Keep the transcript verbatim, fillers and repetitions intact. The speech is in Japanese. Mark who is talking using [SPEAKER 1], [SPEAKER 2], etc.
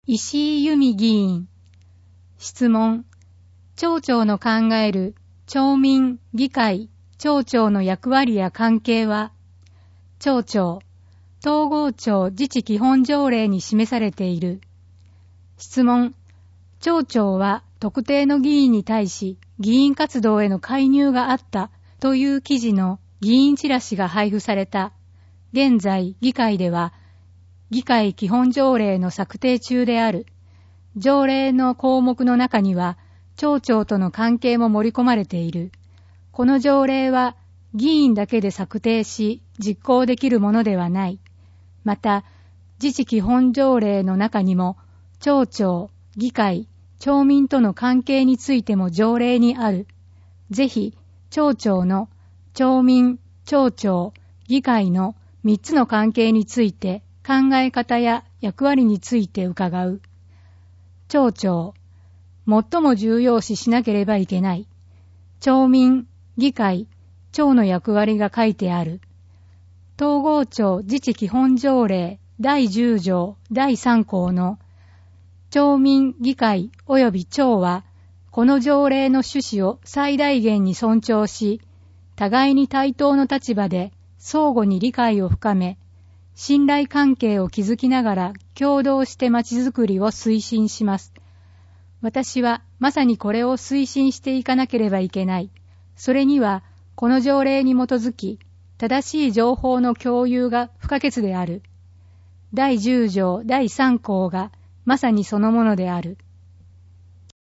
[SPEAKER 1] 石井由美議員。質問。町長の考える町民、議会、町長の役割や関係は、町長、統合庁自治基本条例に示されている。質問。町長は特定の議員に対し議員活動への介入があったという記事の議員チラシが配布された。現在、議会では、議会基本条例の策定中である。条例の項目の中には、町長との関係も盛り込まれている。この条例は、議員だけで策定し、実行できるものではない。また、自治基本条例の中にも、町長、議会、町民との関係についても条例にある。ぜひ、町長の、町民、町長、議会の三つの関係について考え方や役割について伺う。町長、最も重要視しなければいけない。町民、議会、町の役割が書いてある。統合庁自治基本条例だいじゅう条だいさん項の町民、議会及び町は、この条例の趣旨を最大限に尊重し、互いに対等の立場で相互に理解を深め、信頼関係を築きながら協働してまちづくりを推進します。私はまさにこれを推進していかなければいけない。それには、この条例に基づき、正しい情報の共有が不可欠である。だいじゅう条だいさん項がまさにそのものである。